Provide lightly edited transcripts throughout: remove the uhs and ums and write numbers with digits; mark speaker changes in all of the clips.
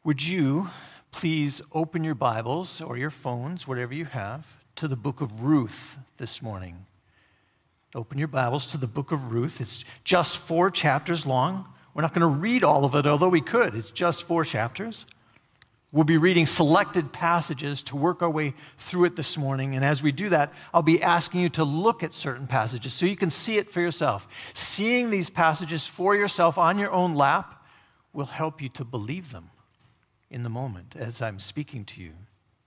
Speaker 1: Would you please open your Bibles or your phones, whatever you have, to the book of Ruth this morning? Open your Bibles to the book of Ruth. It's just 4 chapters long. We're not going to read all of it, although we could. It's just 4 chapters. We'll be reading selected passages to work our way through it this morning. And as we do that, I'll be asking you to look at certain passages so you can see it for yourself. Seeing these passages for yourself on your own lap will help you to believe them in the moment as I'm speaking to you.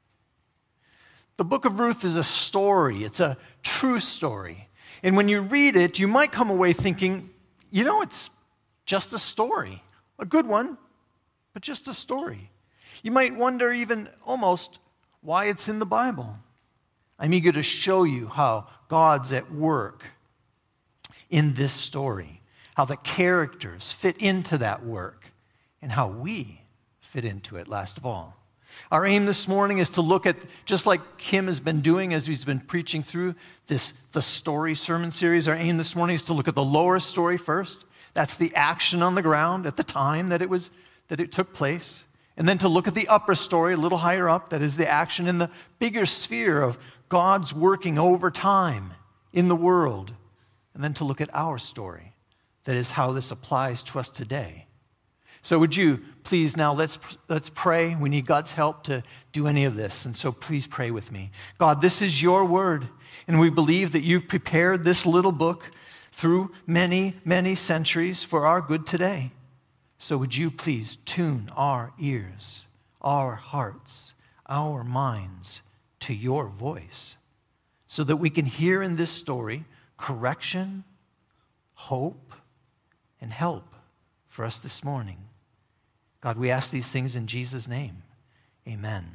Speaker 1: The book of Ruth is a story. It's a true story. And when you read it, you might come away thinking, it's just a story. A good one, but just a story. You might wonder even almost why it's in the Bible. I'm eager to show you how God's at work in this story, how the characters fit into that work, and how we fit into it last of all. Our aim this morning is to look at, just like Kim has been doing as he's been preaching through the story sermon series, our aim this morning is to look at the lower story first. That's the action on the ground at the time that it took place. And then to look at the upper story, a little higher up, that is the action in the bigger sphere of God's working over time in the world. And then to look at our story, that is how this applies to us today. So would you please now, let's pray. We need God's help to do any of this. And so please pray with me. God, this is your word. And we believe that you've prepared this little book through many, many centuries for our good today. So would you please tune our ears, our hearts, our minds to your voice so that we can hear in this story correction, hope, and help for us this morning. God, we ask these things in Jesus' name. Amen.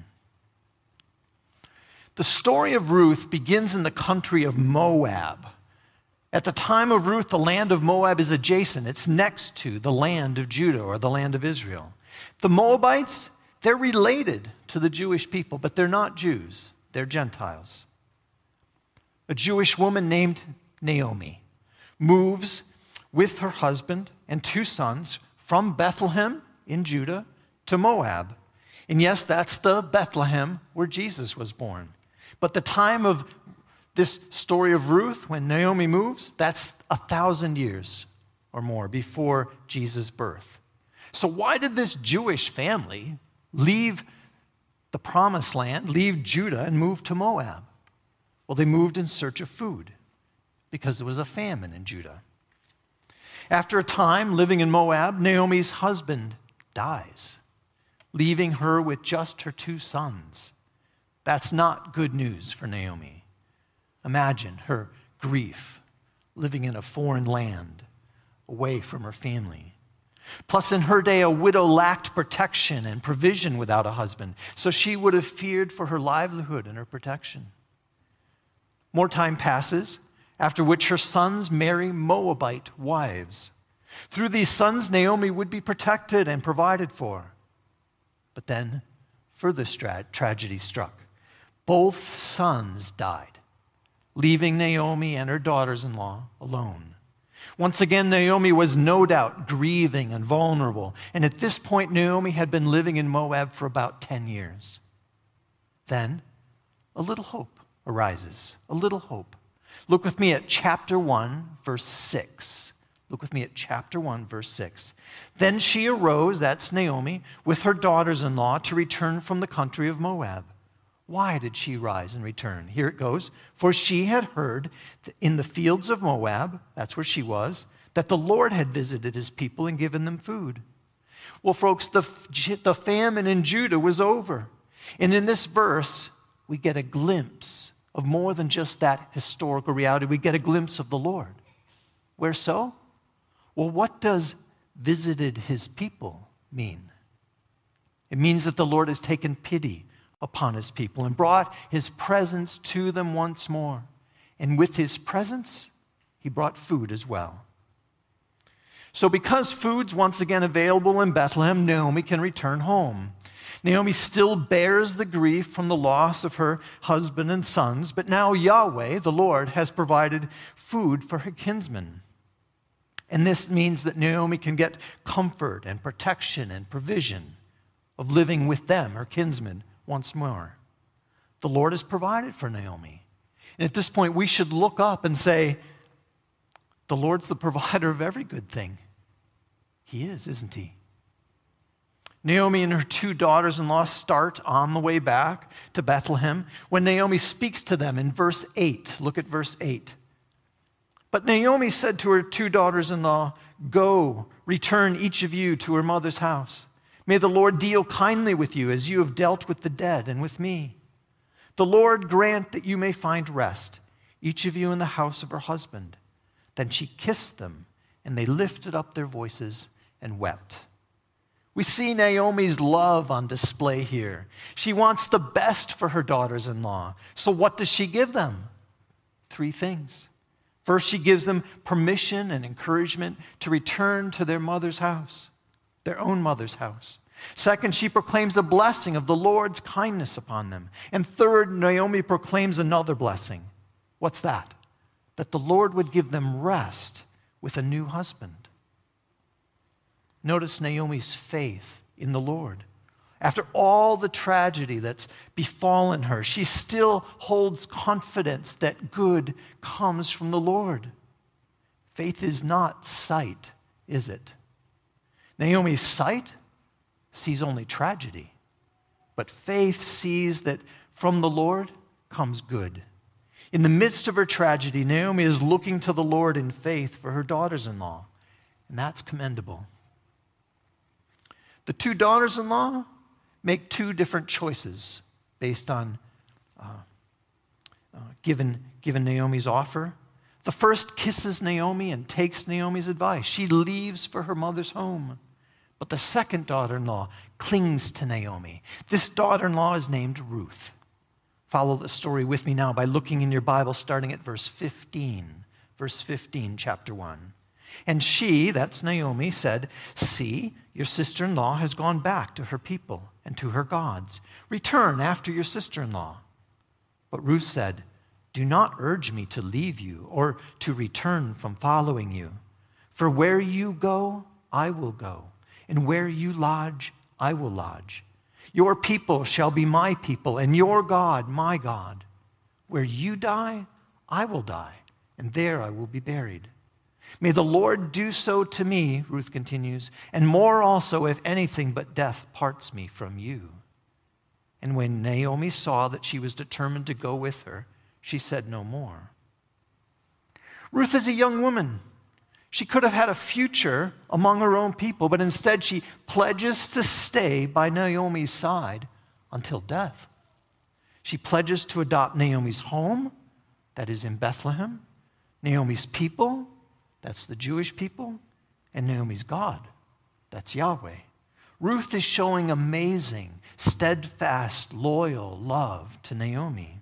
Speaker 1: The story of Ruth begins in the country of Moab. At the time of Ruth, the land of Moab is adjacent. It's next to the land of Judah or the land of Israel. The Moabites, they're related to the Jewish people, but they're not Jews. They're Gentiles. A Jewish woman named Naomi moves with her husband and 2 sons from Bethlehem in Judah to Moab. And yes, that's the Bethlehem where Jesus was born. But the time of this story of Ruth, when Naomi moves, that's 1,000 years or more before Jesus' birth. So why did this Jewish family leave the promised land, leave Judah, and move to Moab? Well, they moved in search of food because there was a famine in Judah. After a time living in Moab, Naomi's husband dies, leaving her with just her 2 sons. That's not good news for Naomi. Imagine her grief, living in a foreign land, away from her family. Plus, in her day, a widow lacked protection and provision without a husband, so she would have feared for her livelihood and her protection. More time passes, after which her sons marry Moabite wives. Through these sons, Naomi would be protected and provided for. But then, further tragedy struck. Both sons died, leaving Naomi and her daughters-in-law alone. Once again, Naomi was no doubt grieving and vulnerable. And at this point, Naomi had been living in Moab for about 10 years. Then, a little hope arises. A little hope. Look with me at chapter 1, verse 6. Look with me at chapter 1, verse 6. Then she arose, that's Naomi, with her daughters-in-law to return from the country of Moab. Why did she rise and return? Here it goes. For she had heard in the fields of Moab, that's where she was, that the Lord had visited his people and given them food. Well, folks, the famine in Judah was over. And in this verse, we get a glimpse of more than just that historical reality. We get a glimpse of the Lord. Where so? Well, what does visited his people mean? It means that the Lord has taken pity upon his people and brought his presence to them once more. And with his presence, he brought food as well. So because food's once again available in Bethlehem, Naomi can return home. Naomi still bears the grief from the loss of her husband and sons, but now Yahweh, the Lord, has provided food for her kinsmen. And this means that Naomi can get comfort and protection and provision of living with them, her kinsmen, once more. The Lord has provided for Naomi. And at this point, we should look up and say, the Lord's the provider of every good thing. He is, isn't he? Naomi and her 2 daughters-in-law start on the way back to Bethlehem when Naomi speaks to them in verse 8. Look at verse 8. But Naomi said to her 2 daughters-in-law, "Go, return each of you to her mother's house. May the Lord deal kindly with you as you have dealt with the dead and with me. The Lord grant that you may find rest, each of you in the house of her husband." Then she kissed them, and they lifted up their voices and wept. We see Naomi's love on display here. She wants the best for her daughters-in-law. So what does she give them? 3 things. First, she gives them permission and encouragement to return to their mother's house, their own mother's house. Second, she proclaims the blessing of the Lord's kindness upon them. And third, Naomi proclaims another blessing. What's that? That the Lord would give them rest with a new husband. Notice Naomi's faith in the Lord. After all the tragedy that's befallen her, she still holds confidence that good comes from the Lord. Faith is not sight, is it? Naomi's sight sees only tragedy, but faith sees that from the Lord comes good. In the midst of her tragedy, Naomi is looking to the Lord in faith for her daughters-in-law, and that's commendable. The 2 daughters-in-law make 2 different choices based on given Naomi's offer. The first kisses Naomi and takes Naomi's advice. She leaves for her mother's home. But the second daughter-in-law clings to Naomi. This daughter-in-law is named Ruth. Follow the story with me now by looking in your Bible, starting at verse 15. Verse 15, chapter 1. And she, that's Naomi, said, "See, your sister-in-law has gone back to her people and to her gods. Return after your sister-in-law." But Ruth said, "Do not urge me to leave you or to return from following you. For where you go, I will go, and where you lodge, I will lodge. Your people shall be my people, and your God, my God. Where you die, I will die, and there I will be buried. May the Lord do so to me," Ruth continues, "and more also if anything but death parts me from you." And when Naomi saw that she was determined to go with her, she said no more. Ruth is a young woman. She could have had a future among her own people, but instead she pledges to stay by Naomi's side until death. She pledges to adopt Naomi's home, that is in Bethlehem, Naomi's people, that's the Jewish people, and Naomi's God, that's Yahweh. Ruth is showing amazing, steadfast, loyal love to Naomi.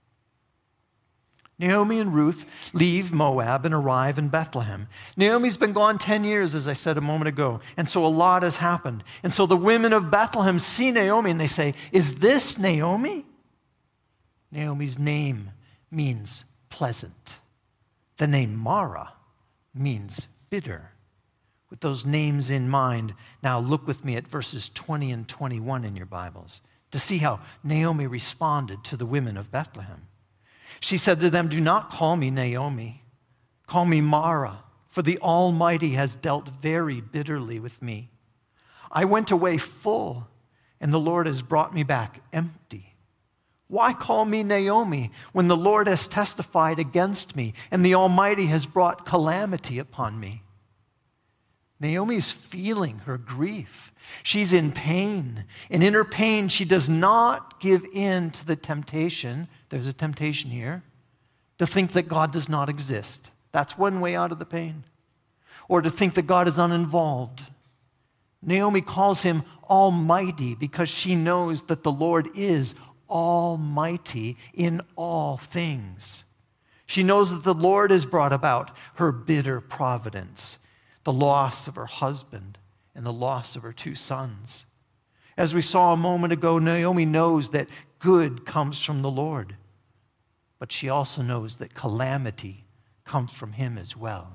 Speaker 1: Naomi and Ruth leave Moab and arrive in Bethlehem. Naomi's been gone 10 years, as I said a moment ago, and so a lot has happened. And so the women of Bethlehem see Naomi and they say, "Is this Naomi?" Naomi's name means pleasant. The name Mara means bitter. With those names in mind, now look with me at verses 20 and 21 in your Bibles to see how Naomi responded to the women of Bethlehem. She said to them, "Do not call me Naomi. Call me Mara, for the Almighty has dealt very bitterly with me. I went away full, and the Lord has brought me back empty. Why call me Naomi when the Lord has testified against me, and the Almighty has brought calamity upon me?" Naomi's feeling her grief. She's in pain. And in her pain, she does not give in to the temptation. There's a temptation here to think that God does not exist. That's one way out of the pain. Or to think that God is uninvolved. Naomi calls him Almighty because she knows that the Lord is almighty in all things. She knows that the Lord has brought about her bitter providence, the loss of her husband, and the loss of her 2 sons. As we saw a moment ago, Naomi knows that good comes from the Lord, but she also knows that calamity comes from him as well.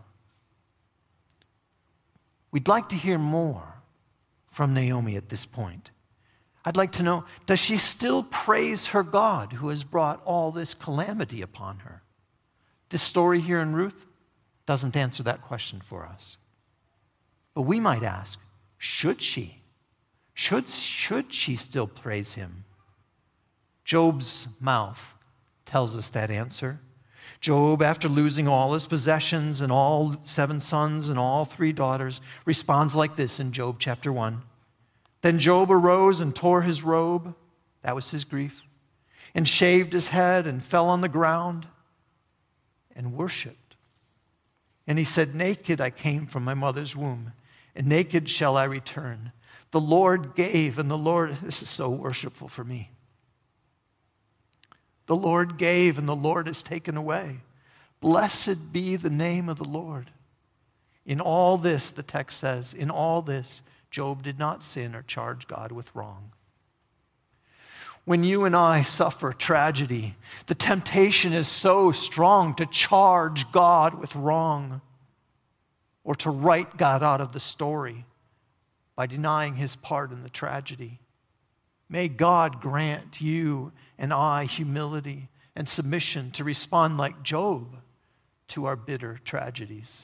Speaker 1: We'd like to hear more from Naomi at this point. I'd like to know, does she still praise her God who has brought all this calamity upon her? This story here in Ruth doesn't answer that question for us. But we might ask, should she? Should she still praise him? Job's mouth tells us that answer. Job, after losing all his possessions and all 7 sons and all 3 daughters, responds like this in Job chapter 1. Then Job arose and tore his robe, that was his grief, and shaved his head and fell on the ground and worshiped. And he said, naked I came from my mother's womb, and naked shall I return. The Lord gave, and the Lord, this is so worshipful for me. The Lord gave, and the Lord has taken away. Blessed be the name of the Lord. In all this, the text says, in all this, Job did not sin or charge God with wrong. When you and I suffer tragedy, the temptation is so strong to charge God with wrong or to write God out of the story by denying his part in the tragedy. May God grant you and I humility and submission to respond like Job to our bitter tragedies.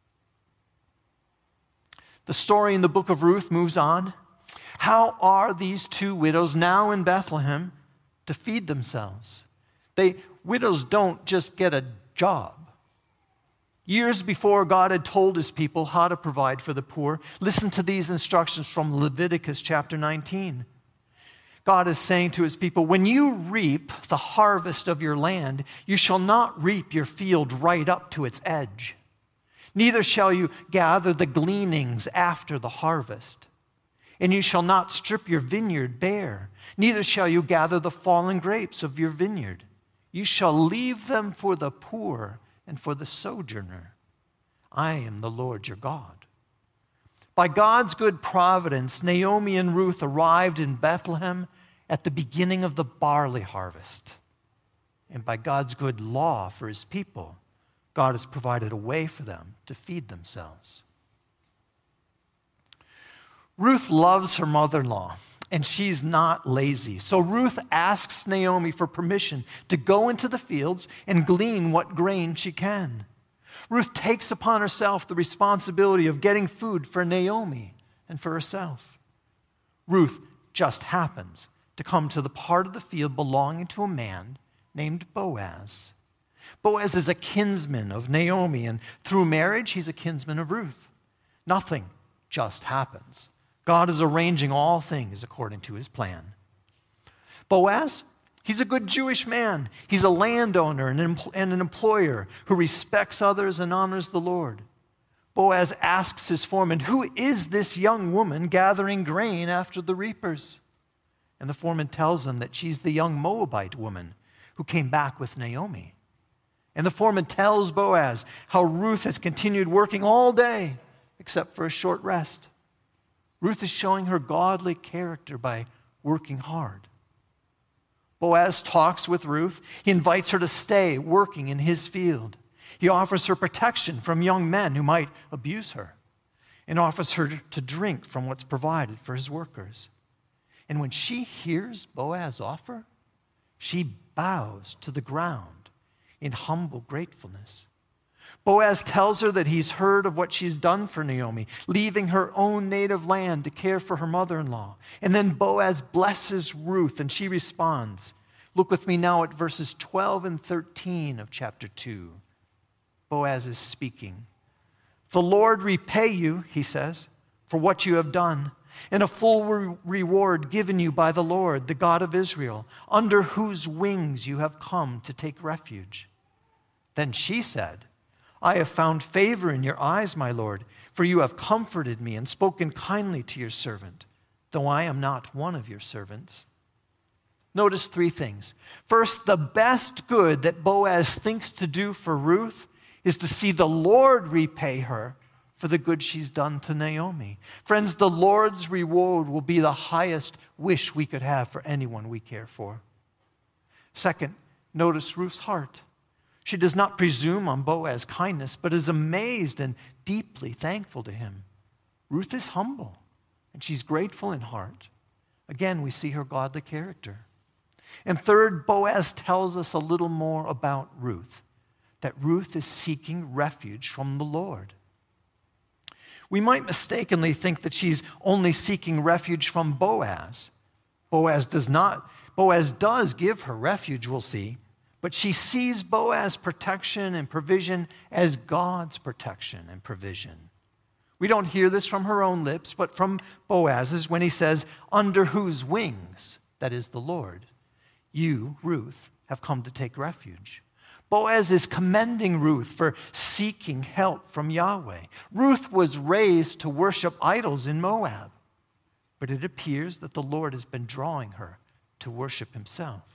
Speaker 1: The story in the book of Ruth moves on. How are these 2 widows now in Bethlehem to feed themselves? Widows don't just get a job. Years before God had told his people how to provide for the poor, listen to these instructions from Leviticus chapter 19. God is saying to his people, when you reap the harvest of your land, you shall not reap your field right up to its edge. Neither shall you gather the gleanings after the harvest. And you shall not strip your vineyard bare. Neither shall you gather the fallen grapes of your vineyard. You shall leave them for the poor and for the sojourner. I am the Lord your God. By God's good providence, Naomi and Ruth arrived in Bethlehem at the beginning of the barley harvest. And by God's good law for his people, God has provided a way for them to feed themselves. Ruth loves her mother-in-law, and she's not lazy. So Ruth asks Naomi for permission to go into the fields and glean what grain she can. Ruth takes upon herself the responsibility of getting food for Naomi and for herself. Ruth just happens to come to the part of the field belonging to a man named Boaz. Boaz is a kinsman of Naomi, and through marriage, he's a kinsman of Ruth. Nothing just happens. God is arranging all things according to his plan. Boaz, he's a good Jewish man. He's a landowner and an employer who respects others and honors the Lord. Boaz asks his foreman, who is this young woman gathering grain after the reapers? And the foreman tells him that she's the young Moabite woman who came back with Naomi. And the foreman tells Boaz how Ruth has continued working all day except for a short rest. Ruth is showing her godly character by working hard. Boaz talks with Ruth. He invites her to stay working in his field. He offers her protection from young men who might abuse her and offers her to drink from what's provided for his workers. And when she hears Boaz's offer, she bows to the ground in humble gratefulness. Boaz tells her that he's heard of what she's done for Naomi, leaving her own native land to care for her mother-in-law. And then Boaz blesses Ruth, and she responds. Look with me now at verses 12 and 13 of chapter 2. Boaz is speaking. The Lord repay you, he says, for what you have done, and a full reward given you by the Lord, the God of Israel, under whose wings you have come to take refuge. Then she said, I have found favor in your eyes, my Lord, for you have comforted me and spoken kindly to your servant, though I am not one of your servants. Notice 3 things. First, the best good that Boaz thinks to do for Ruth is to see the Lord repay her for the good she's done to Naomi. Friends, the Lord's reward will be the highest wish we could have for anyone we care for. Second, notice Ruth's heart. She does not presume on Boaz's kindness, but is amazed and deeply thankful to him. Ruth is humble, and she's grateful in heart. Again, we see her godly character. And third, Boaz tells us a little more about Ruth, that Ruth is seeking refuge from the Lord. We might mistakenly think that she's only seeking refuge from Boaz. Boaz does give her refuge, we'll see, but she sees Boaz's protection and provision as God's protection and provision. We don't hear this from her own lips, but from Boaz's when he says, "Under whose wings," that is the Lord, "you, Ruth, have come to take refuge." Boaz is commending Ruth for seeking help from Yahweh. Ruth was raised to worship idols in Moab, but it appears that the Lord has been drawing her to worship himself.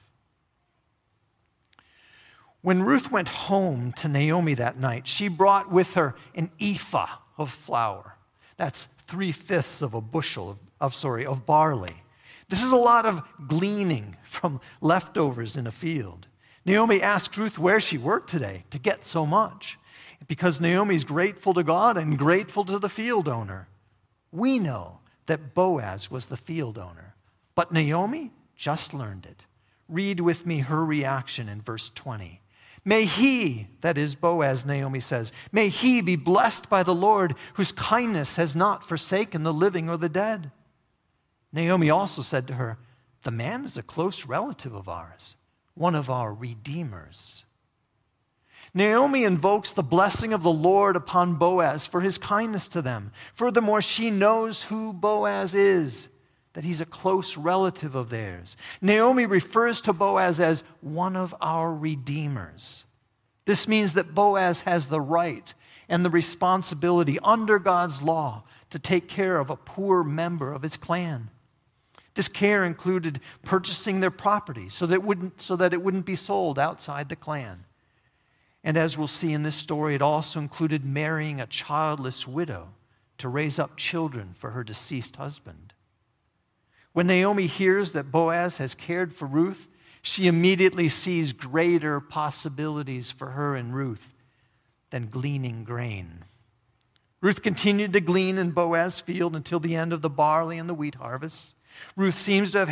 Speaker 1: When Ruth went home to Naomi that night, she brought with her an ephah of flour. That's 3/5 of a bushel of barley. This is a lot of gleaning from leftovers in a field. Naomi asked Ruth where she worked today to get so much, because Naomi's grateful to God and grateful to the field owner. We know that Boaz was the field owner, but Naomi just learned it. Read with me her reaction in verse 20. "May he," that is Boaz, Naomi says, "may he be blessed by the Lord, whose kindness has not forsaken the living or the dead." Naomi also said to her, "The man is a close relative of ours, one of our redeemers." Naomi invokes the blessing of the Lord upon Boaz for his kindness to them. Furthermore, she knows who Boaz is, that he's a close relative of theirs. Naomi refers to Boaz as one of our redeemers. This means that Boaz has the right and the responsibility under God's law to take care of a poor member of his clan. This care included purchasing their property so that it wouldn't be sold outside the clan. And as we'll see in this story, it also included marrying a childless widow to raise up children for her deceased husband. When Naomi hears that Boaz has cared for Ruth, she immediately sees greater possibilities for her and Ruth than gleaning grain. Ruth continued to glean in Boaz's field until the end of the barley and the wheat harvests. Boaz seems to have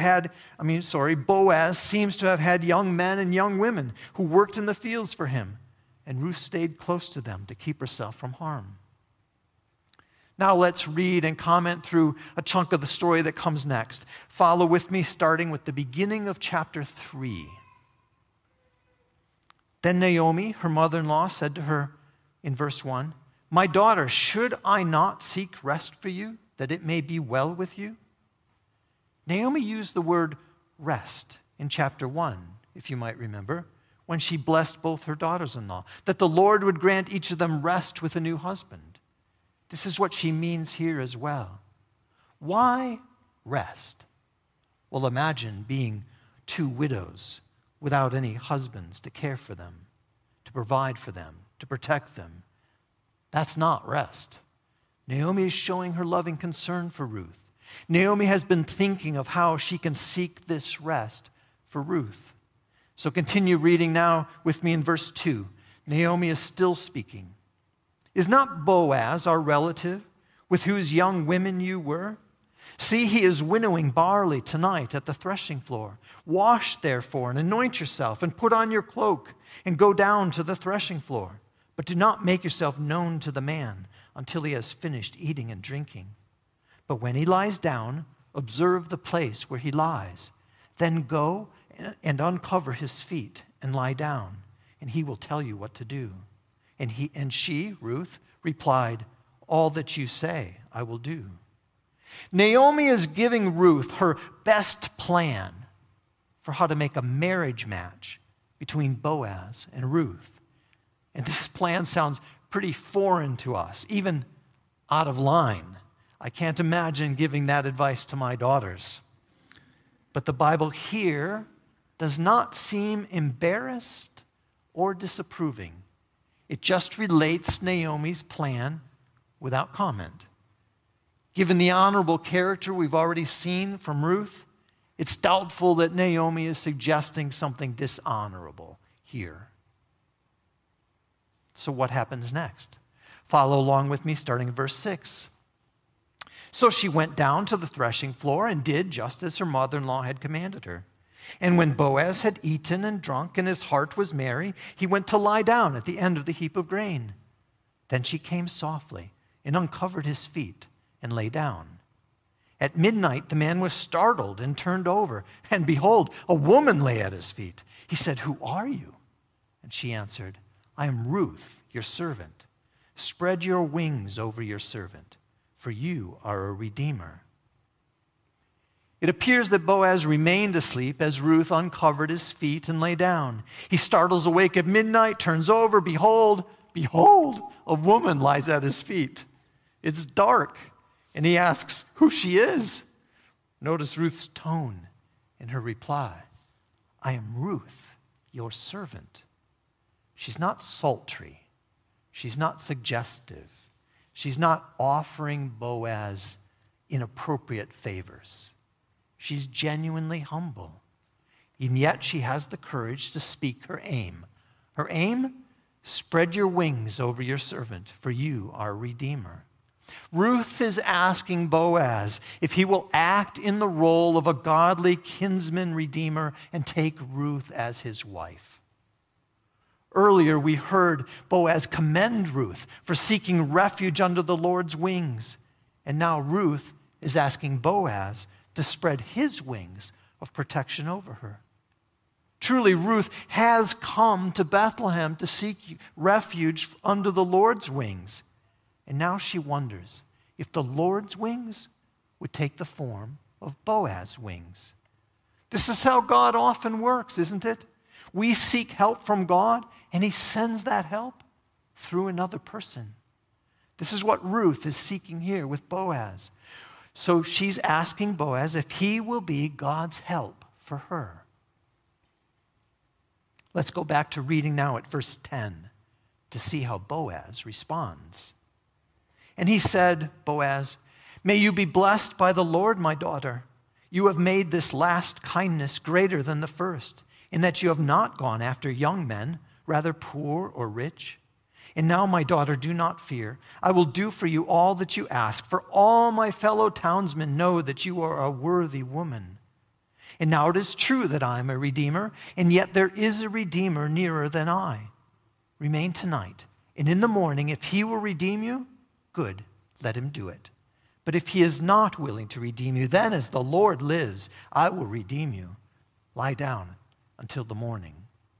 Speaker 1: had young men and young women who worked in the fields for him, and Ruth stayed close to them to keep herself from harm. Now let's read and comment through a chunk of the story that comes next. Follow with me, starting with the beginning of chapter 3. Then Naomi, her mother-in-law, said to her in verse 1, "My daughter, should I not seek rest for you, that it may be well with you?" Naomi used the word rest in chapter 1, if you might remember, when she blessed both her daughters-in-law, that the Lord would grant each of them rest with a new husband. This is what she means here as well. Why rest? Well, imagine being two widows without any husbands to care for them, to provide for them, to protect them. That's not rest. Naomi is showing her loving concern for Ruth. Naomi has been thinking of how she can seek this rest for Ruth. So continue reading now with me in verse 2. Naomi is still speaking. "Is not Boaz our relative, with whose young women you were? See, he is winnowing barley tonight at the threshing floor. Wash, therefore, and anoint yourself, and put on your cloak, and go down to the threshing floor. But do not make yourself known to the man until he has finished eating and drinking. But when he lies down, observe the place where he lies. Then go and uncover his feet and lie down, and he will tell you what to do." And she, Ruth, replied, "All that you say, I will do." Naomi is giving Ruth her best plan for how to make a marriage match between Boaz and Ruth. And this plan sounds pretty foreign to us, even out of line. I can't imagine giving that advice to my daughters. But the Bible here does not seem embarrassed or disapproving. It just relates Naomi's plan without comment. Given the honorable character we've already seen from Ruth, it's doubtful that Naomi is suggesting something dishonorable here. So what happens next? Follow along with me starting in verse 6. So she went down to the threshing floor and did just as her mother-in-law had commanded her. And when Boaz had eaten and drunk and his heart was merry, he went to lie down at the end of the heap of grain. Then she came softly and uncovered his feet and lay down. At midnight, the man was startled and turned over, and behold, a woman lay at his feet. He said, "Who are you?" And she answered, "I am Ruth, your servant. Spread your wings over your servant, for you are a redeemer." It appears that Boaz remained asleep as Ruth uncovered his feet and lay down. He startles awake at midnight, turns over, behold, a woman lies at his feet. It's dark, and he asks who she is. Notice Ruth's tone in her reply. "I am Ruth, your servant." She's not sultry. She's not suggestive. She's not offering Boaz inappropriate favors. She's genuinely humble. And yet she has the courage to speak her aim. Her aim? Spread your wings over your servant, for you are a redeemer. Ruth is asking Boaz if he will act in the role of a godly kinsman redeemer and take Ruth as his wife. Earlier, we heard Boaz commend Ruth for seeking refuge under the Lord's wings. And now Ruth is asking Boaz to spread his wings of protection over her. Truly, Ruth has come to Bethlehem to seek refuge under the Lord's wings. And now she wonders if the Lord's wings would take the form of Boaz's wings. This is how God often works, isn't it? We seek help from God, and he sends that help through another person. This is what Ruth is seeking here with Boaz. So she's asking Boaz if he will be God's help for her. Let's go back to reading now at verse 10 to see how Boaz responds. And he said, Boaz, "May you be blessed by the Lord, my daughter. You have made this last kindness greater than the first, in that you have not gone after young men, rather poor or rich. And now, my daughter, do not fear. I will do for you all that you ask, for all my fellow townsmen know that you are a worthy woman. And now it is true that I am a redeemer, and yet there is a redeemer nearer than I. Remain tonight, and in the morning, if he will redeem you, good, let him do it. But if he is not willing to redeem you, then as the Lord lives, I will redeem you. Lie down until the morning."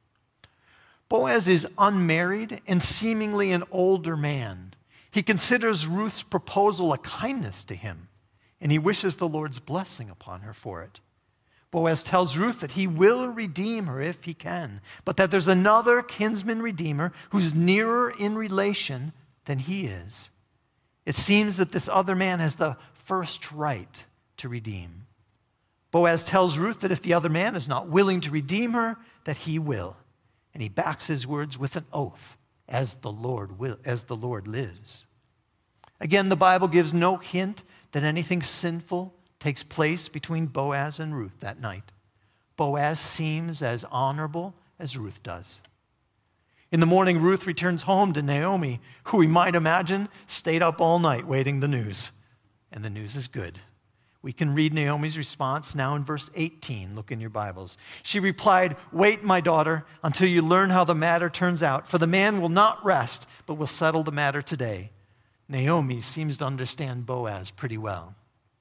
Speaker 1: Boaz is unmarried and seemingly an older man. He considers Ruth's proposal a kindness to him, and he wishes the Lord's blessing upon her for it. Boaz tells Ruth that he will redeem her if he can, but that there's another kinsman redeemer who's nearer in relation than he is. It seems that this other man has the first right to redeem. Boaz tells Ruth that if the other man is not willing to redeem her, that he will. And he backs his words with an oath, as the Lord lives. Again, the Bible gives no hint that anything sinful takes place between Boaz and Ruth that night. Boaz seems as honorable as Ruth does. In the morning, Ruth returns home to Naomi, who we might imagine stayed up all night waiting the news. And the news is good. We can read Naomi's response now in verse 18. Look in your Bibles. She replied, "Wait, my daughter, until you learn how the matter turns out, for the man will not rest, but will settle the matter today." Naomi seems to understand Boaz pretty well.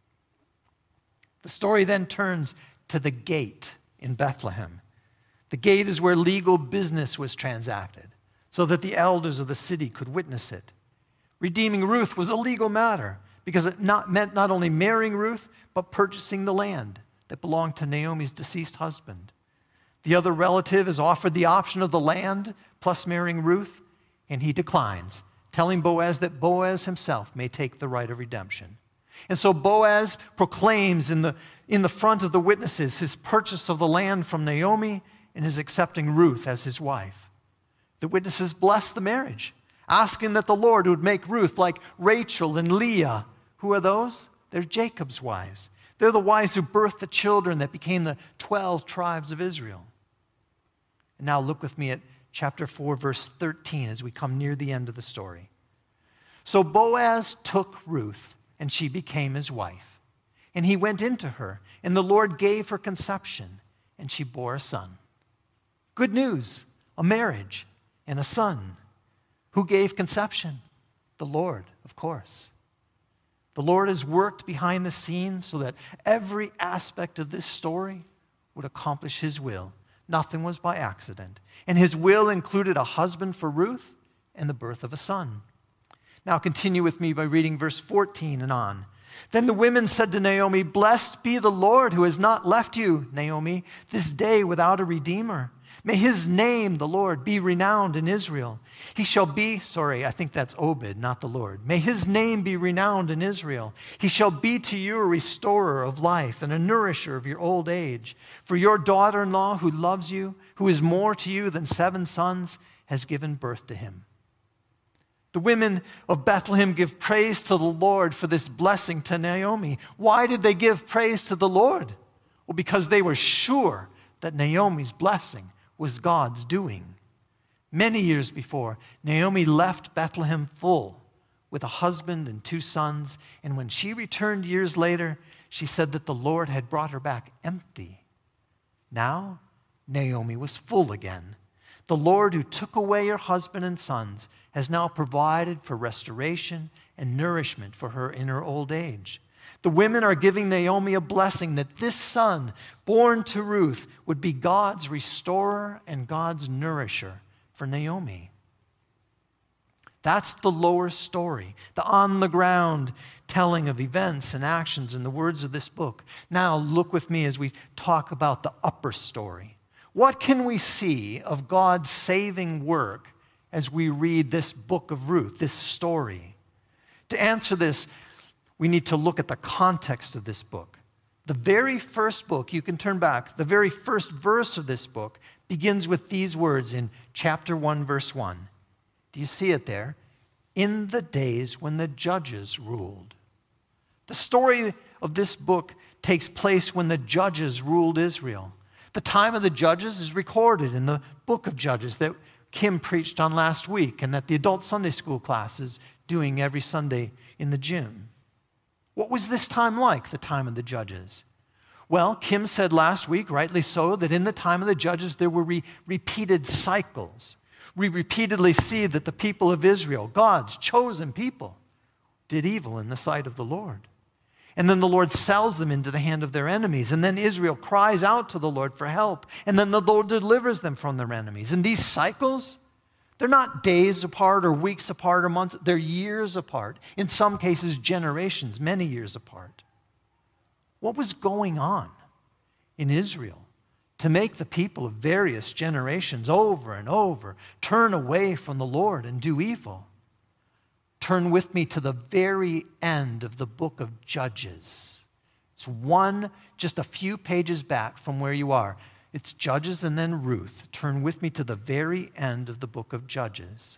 Speaker 1: The story then turns to the gate in Bethlehem. The gate is where legal business was transacted, so that the elders of the city could witness it. Redeeming Ruth was a legal matter, because it meant not only marrying Ruth, but purchasing the land that belonged to Naomi's deceased husband. The other relative is offered the option of the land plus marrying Ruth, and he declines, telling Boaz that Boaz himself may take the right of redemption. And so Boaz proclaims in the front of the witnesses his purchase of the land from Naomi and his accepting Ruth as his wife. The witnesses bless the marriage, asking that the Lord would make Ruth like Rachel and Leah. Who are those? They're Jacob's wives. They're the wives who birthed the children that became the 12 tribes of Israel. And now look with me at chapter 4, verse 13 as we come near the end of the story. So Boaz took Ruth and she became his wife. And he went into her, and the Lord gave her conception, and she bore a son. Good news, a marriage and a son. Who gave conception? The Lord, of course. The Lord has worked behind the scenes so that every aspect of this story would accomplish his will. Nothing was by accident. And his will included a husband for Ruth and the birth of a son. Now continue with me by reading verse 14 and on. Then the women said to Naomi, "Blessed be the Lord who has not left you, Naomi, this day without a redeemer. May his name, the Lord, be renowned in Israel. He shall be," I think that's Obed, not the Lord. "May his name be renowned in Israel. He shall be to you a restorer of life and a nourisher of your old age. For your daughter-in-law who loves you, who is more to you than 7 sons, has given birth to him." The women of Bethlehem give praise to the Lord for this blessing to Naomi. Why did they give praise to the Lord? Well, because they were sure that Naomi's blessing was God's doing. Many years before, Naomi left Bethlehem full with a husband and 2 sons, and when she returned years later, she said that the Lord had brought her back empty. Now, Naomi was full again. The Lord who took away her husband and sons has now provided for restoration and nourishment for her in her old age. The women are giving Naomi a blessing that this son, born to Ruth, would be God's restorer and God's nourisher for Naomi. That's the lower story, the on-the-ground telling of events and actions in the words of this book. Now look with me as we talk about the upper story. What can we see of God's saving work as we read this book of Ruth, this story? To answer this, we need to look at the context of this book. The very first book, you can turn back, the very first verse of this book begins with these words in chapter 1, verse 1. Do you see it there? In the days when the judges ruled. The story of this book takes place when the judges ruled Israel. The time of the judges is recorded in the book of Judges that Kim preached on last week and that the adult Sunday school class is doing every Sunday in the gym. What was this time like, the time of the judges? Well, Kim said last week, rightly so, that in the time of the judges there were repeated cycles. We repeatedly see that the people of Israel, God's chosen people, did evil in the sight of the Lord. And then the Lord sells them into the hand of their enemies. And then Israel cries out to the Lord for help. And then the Lord delivers them from their enemies. And these cycles, they're not days apart or weeks apart or months. They're years apart. In some cases, generations, many years apart. What was going on in Israel to make the people of various generations over and over turn away from the Lord and do evil? Turn with me to the very end of the book of Judges. It's just a few pages back from where you are. It's Judges and then Ruth. Turn with me to the very end of the book of Judges.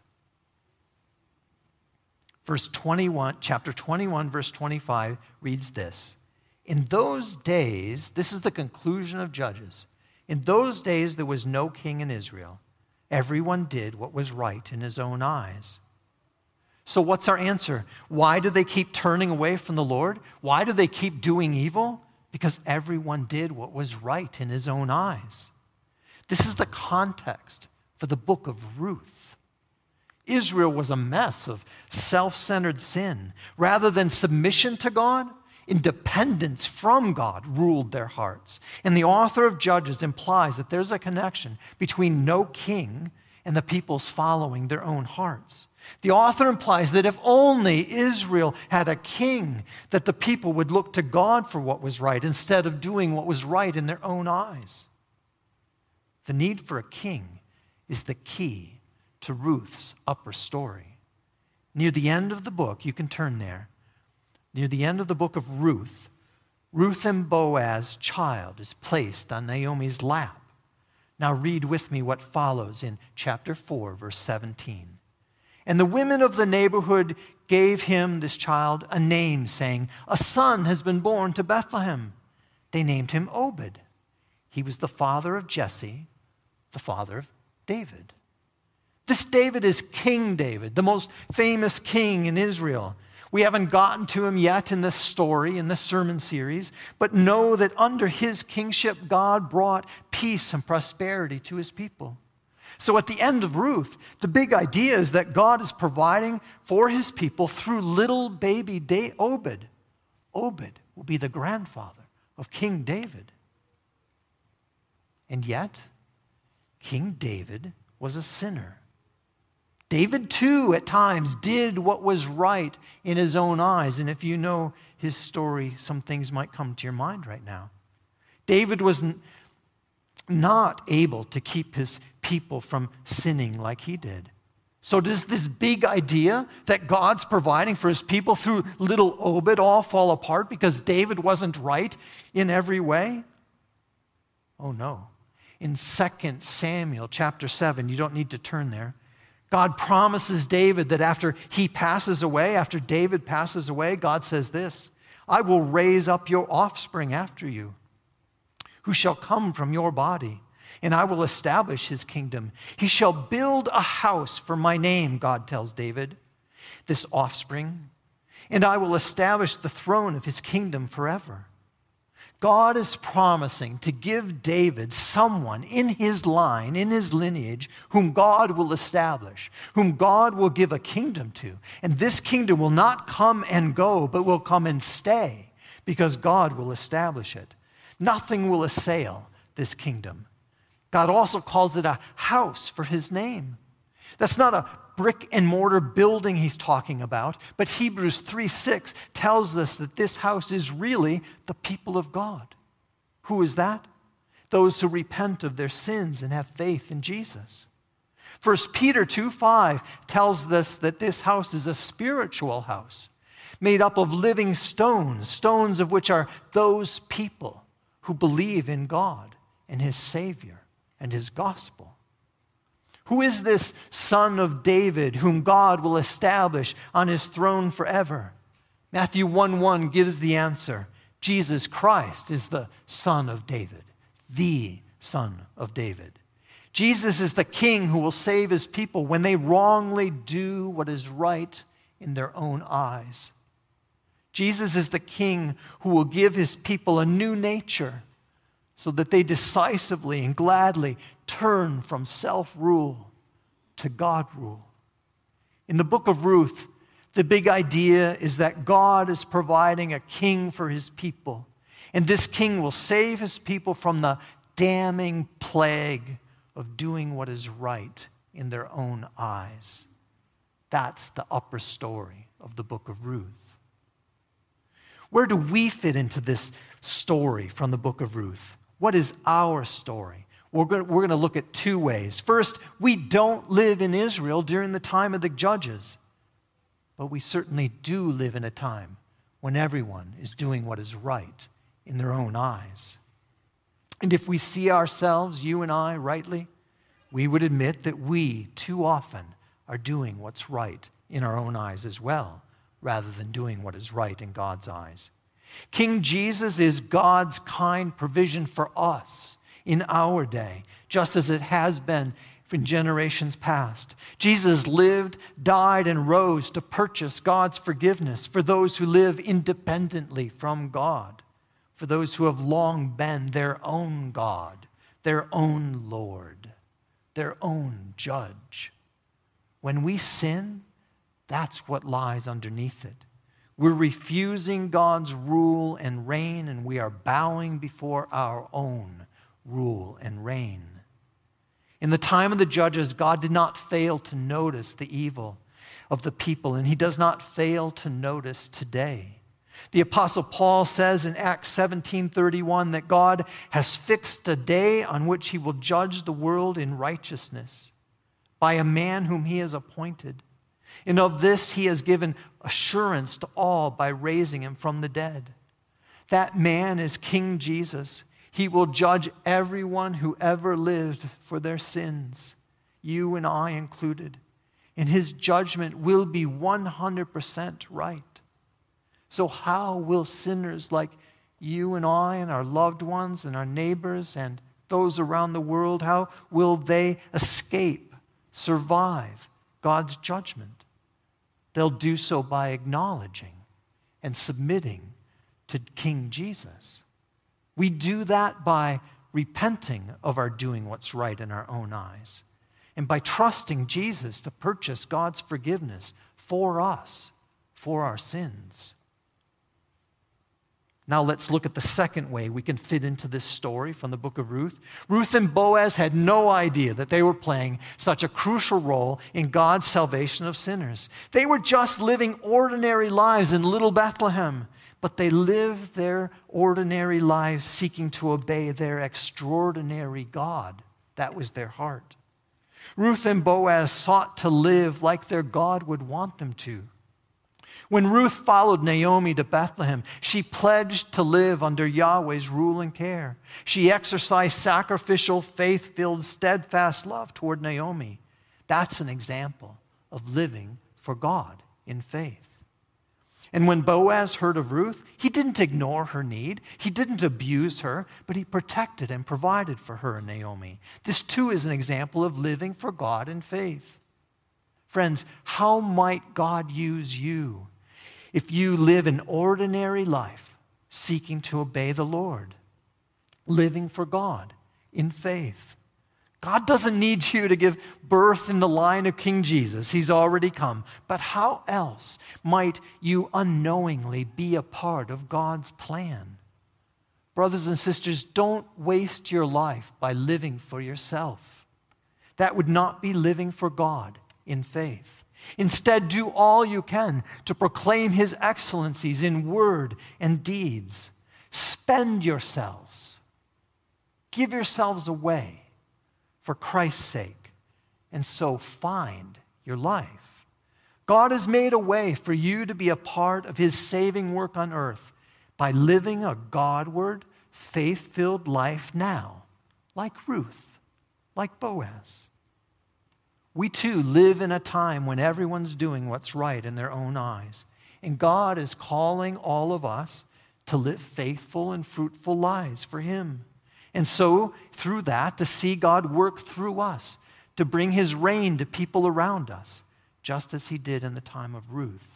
Speaker 1: Chapter 21, verse 25 reads this. In those days, this is the conclusion of Judges. In those days there was no king in Israel. Everyone did what was right in his own eyes. So what's our answer? Why do they keep turning away from the Lord? Why do they keep doing evil? Because everyone did what was right in his own eyes. This is the context for the book of Ruth. Israel was a mess of self-centered sin. Rather than submission to God, independence from God ruled their hearts. And the author of Judges implies that there's a connection between no king and the people's following their own hearts. The author implies that if only Israel had a king, that the people would look to God for what was right instead of doing what was right in their own eyes. The need for a king is the key to Ruth's upper story. Near the end of the book, you can turn there, near the end of the book of Ruth, Ruth and Boaz's child is placed on Naomi's lap. Now read with me what follows in chapter 4, verse 17. And the women of the neighborhood gave him, this child, a name, saying, a son has been born to Bethlehem. They named him Obed. He was the father of Jesse, the father of David. This David is King David, the most famous king in Israel. We haven't gotten to him yet in this story, in this sermon series, but know that under his kingship, God brought peace and prosperity to his people. So at the end of Ruth, the big idea is that God is providing for his people through little baby Obed. Obed will be the grandfather of King David. And yet, King David was a sinner. David, too, at times did what was right in his own eyes. And if you know his story, some things might come to your mind right now. David was not able to keep his people from sinning like he did. So does this big idea that God's providing for his people through little Obed all fall apart because David wasn't right in every way? Oh no. In 2 Samuel chapter 7, you don't need to turn there, God promises David that after he passes away, after David passes away, God says this, I will raise up your offspring after you, who shall come from your body, and I will establish his kingdom. He shall build a house for my name, God tells David, this offspring, and I will establish the throne of his kingdom forever. God is promising to give David someone in his line, in his lineage, whom God will establish, whom God will give a kingdom to. And this kingdom will not come and go, but will come and stay, because God will establish it. Nothing will assail this kingdom. God also calls it a house for his name. That's not a brick and mortar building he's talking about, but Hebrews 3:6 tells us that this house is really the people of God. Who is that? Those who repent of their sins and have faith in Jesus. 1 Peter 2:5 tells us that this house is a spiritual house made up of living stones, stones of which are those people who believe in God and his Savior and his gospel. Who is this son of David whom God will establish on his throne forever? Matthew 1:1 gives the answer. Jesus Christ is the son of David, the son of David. Jesus is the king who will save his people when they wrongly do what is right in their own eyes. Jesus is the king who will give his people a new nature so that they decisively and gladly turn from self-rule to God rule. In the book of Ruth, the big idea is that God is providing a king for his people. And this king will save his people from the damning plague of doing what is right in their own eyes. That's the upper story of the book of Ruth. Where do we fit into this story from the book of Ruth? What is our story? We're going to look at two ways. First, we don't live in Israel during the time of the judges, but we certainly do live in a time when everyone is doing what is right in their own eyes. And if we see ourselves, you and I, rightly, we would admit that we too often are doing what's right in our own eyes as well, rather than doing what is right in God's eyes. King Jesus is God's kind provision for us in our day, just as it has been in generations past. Jesus lived, died, and rose to purchase God's forgiveness for those who live independently from God, for those who have long been their own God, their own Lord, their own judge. When we sin, that's what lies underneath it. We're refusing God's rule and reign, and we are bowing before our own rule and reign. In the time of the judges, God did not fail to notice the evil of the people, and he does not fail to notice today. The Apostle Paul says in Acts 17:31 that God has fixed a day on which he will judge the world in righteousness by a man whom he has appointed. And of this he has given assurance to all by raising him from the dead. That man is King Jesus. He will judge everyone who ever lived for their sins, you and I included. And his judgment will be 100% right. So how will sinners like you and I and our loved ones and our neighbors and those around the world, how will they escape, survive God's judgment? they'll do so by acknowledging and submitting to King Jesus. We do that by repenting of our doing what's right in our own eyes, and by trusting Jesus to purchase God's forgiveness for us, for our sins. Now let's look at the second way we can fit into this story from the book of Ruth. Ruth and Boaz had no idea that they were playing such a crucial role in God's salvation of sinners. They were just living ordinary lives in little Bethlehem, but they lived their ordinary lives seeking to obey their extraordinary God. That was their heart. Ruth and Boaz sought to live like their God would want them to. When Ruth followed Naomi to Bethlehem, she pledged to live under Yahweh's rule and care. She exercised sacrificial, faith-filled, steadfast love toward Naomi. That's an example of living for God in faith. And when Boaz heard of Ruth, he didn't ignore her need. He didn't abuse her, but he protected and provided for her and Naomi. This too is an example of living for God in faith. Friends, how might God use you if you live an ordinary life seeking to obey the Lord, living for God in faith? God doesn't need you to give birth in the line of King Jesus. He's already come. But how else might you unknowingly be a part of God's plan? Brothers and sisters, don't waste your life by living for yourself. That would not be living for God in faith. Instead, do all you can to proclaim His excellencies in word and deeds. Spend yourselves. Give yourselves away for Christ's sake, and so find your life. God has made a way for you to be a part of His saving work on earth by living a Godward, faith-filled life now, like Ruth, like Boaz. We too live in a time when everyone's doing what's right in their own eyes, and God is calling all of us to live faithful and fruitful lives for Him. And so, through that, to see God work through us, to bring His reign to people around us, just as He did in the time of Ruth.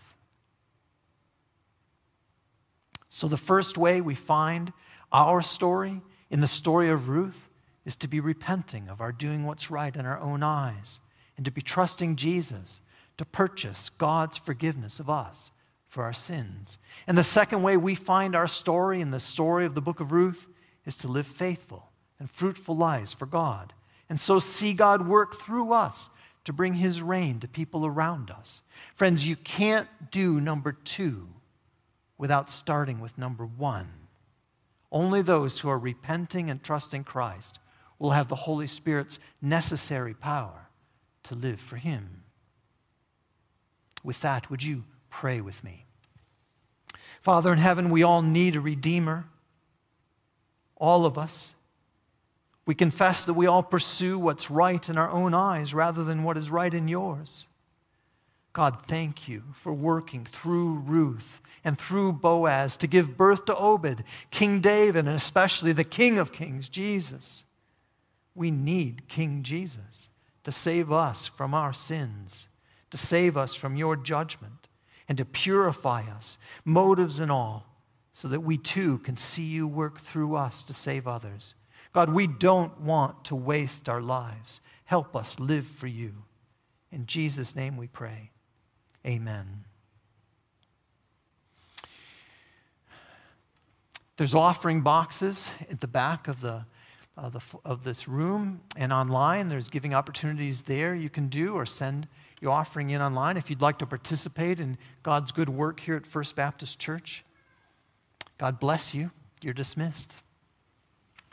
Speaker 1: So the first way we find our story in the story of Ruth is to be repenting of our doing what's right in our own eyes, and to be trusting Jesus to purchase God's forgiveness of us for our sins. And the second way we find our story in the story of the book of Ruth is to live faithful and fruitful lives for God, and so see God work through us to bring His reign to people around us. Friends, you can't do number 2 without starting with number 1. Only those who are repenting and trusting Christ will have the Holy Spirit's necessary power to live for Him. With that, would you pray with me? Father in heaven, we all need a Redeemer. All of us. We confess that we all pursue what's right in our own eyes rather than what is right in yours. God, thank you for working through Ruth and through Boaz to give birth to Obed, King David, and especially the King of Kings, Jesus. We need King Jesus to save us from our sins, to save us from your judgment, and to purify us, motives and all, so that we too can see you work through us to save others. God, we don't want to waste our lives. Help us live for you. In Jesus' name we pray. Amen. There's offering boxes at the back of this room and online. There's giving opportunities there you can do, or send your offering in online if you'd like to participate in God's good work here at First Baptist Church. God bless you. You're dismissed.